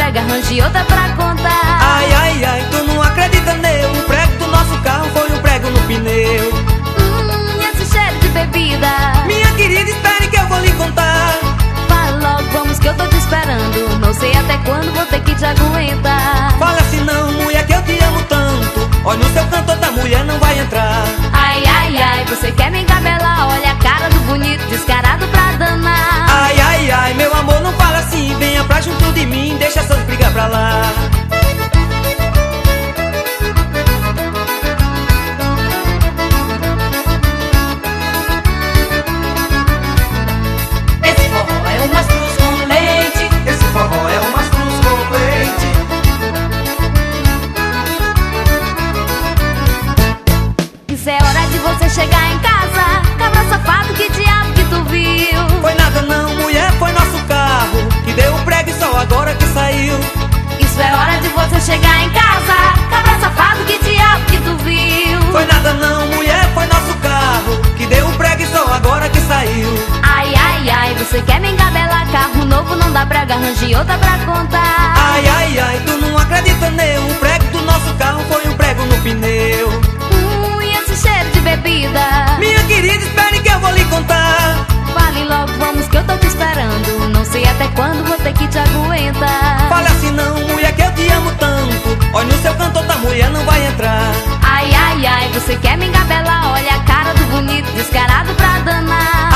brega, arranje outra pra contar. Ai, ai, ai, tu não acredita nele. O prego do nosso carro foi um prego no pneu. Esse cheiro de bebida. Minha querida, espere que eu vou lhe contar. Fala logo, vamos que eu tô te esperando. Não sei até quando vou ter que te aguentar. Fala assim não, mulher, que eu te amo tanto. Olha, no seu canto outra mulher não vai entrar. Ai, ai, ai, você quer me engabelar? Olha a cara do bonito, descarado pra danar. Ai, ai, ai, meu amor, não fala assim. Venha pra junto de mim, deixa essas brigas pra lá. Esse forró é um mastruz com leite. Esse forró é um mastruz com leite. Isso é hora de você chegar em casa. Cabra safado, que diabo que tu viu? Foi nada não, mulher, foi nosso carro que deu o prego e só agora que saiu. Isso é hora de você chegar em casa. Cabra safado, que diabo que tu viu? Foi nada não, mulher, foi nosso carro que deu o prego e só agora que saiu. Ai, ai, ai, você quer me engabelar? Carro novo não dá brega, arranje outra pra contar. Ai, ai, ai, tu não acredita nele. O prego do nosso carro foi um prego no pneu. E esse cheiro de bebida. Minha querida, espere que eu vou lhe contar. Fale logo, vamos que eu tô te esperando. Não sei até quando vou ter que te aguentar. Fala assim não, mulher, que eu te amo tanto. Olha, no seu canto outra mulher não vai entrar. Ai, ai, ai, você quer me engabelar? Olha a cara do bonito, descarado pra danar.